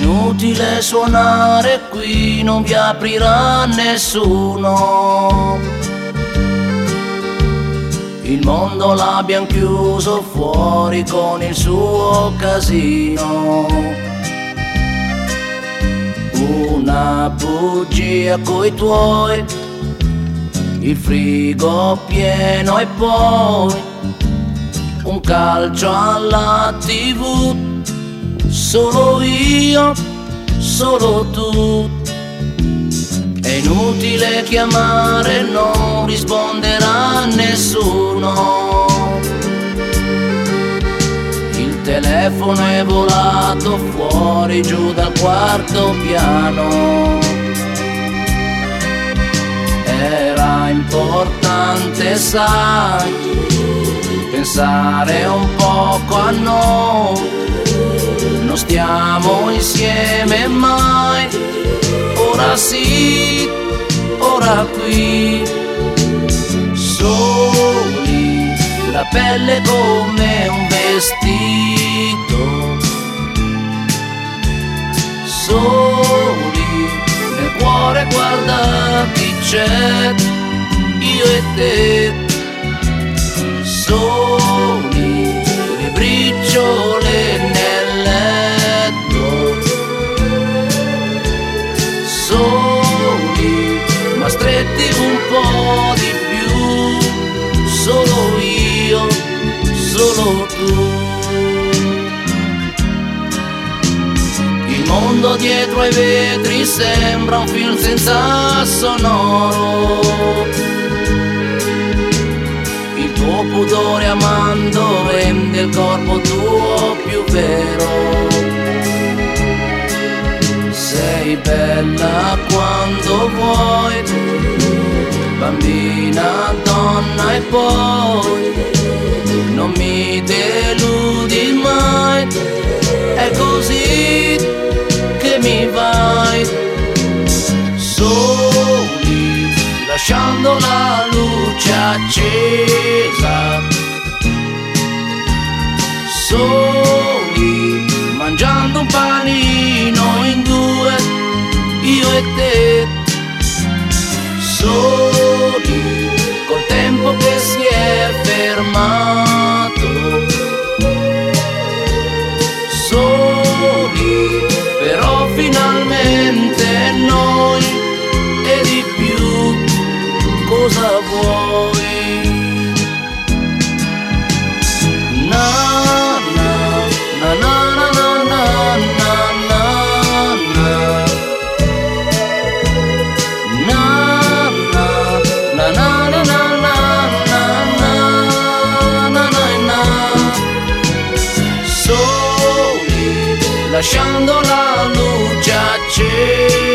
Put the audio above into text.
inutile suonare qui, non vi aprirà nessuno. Il mondo l'abbiamo chiuso fuori con il suo casino. Una bugia coi tuoi, il frigo pieno e poi un calcio alla TV. Solo io, solo tu. È inutile chiamare, non risponderà nessuno. Il telefono è volato fuori giù dal quarto piano. Era importante, sai, pensare un poco a noi. Non stiamo insieme mai, ora sì, ora qui. Soli, la pelle come un vestito. Soli, nel cuore guarda chi c'è, io e te. Soli, le briciole nel letto. Soli, ma stretti un po' di più. Solo io, solo tu. Il mondo dietro ai vetri sembra un film senza sonoro. Il tuo pudore amando rende il corpo tuo più vero. Sei bella quando vuoi, bambina, donna e poi non mi deludi mai. È così che mi vai. Soli, lasciando la luce accesa. Soli, mangiando un panino in due, io e te. Soli, col tempo che si è fermato. Soli, però finalmente noi e di più, cosa vuoi? Na na na na na na na na na. Lasciando la luce accesa.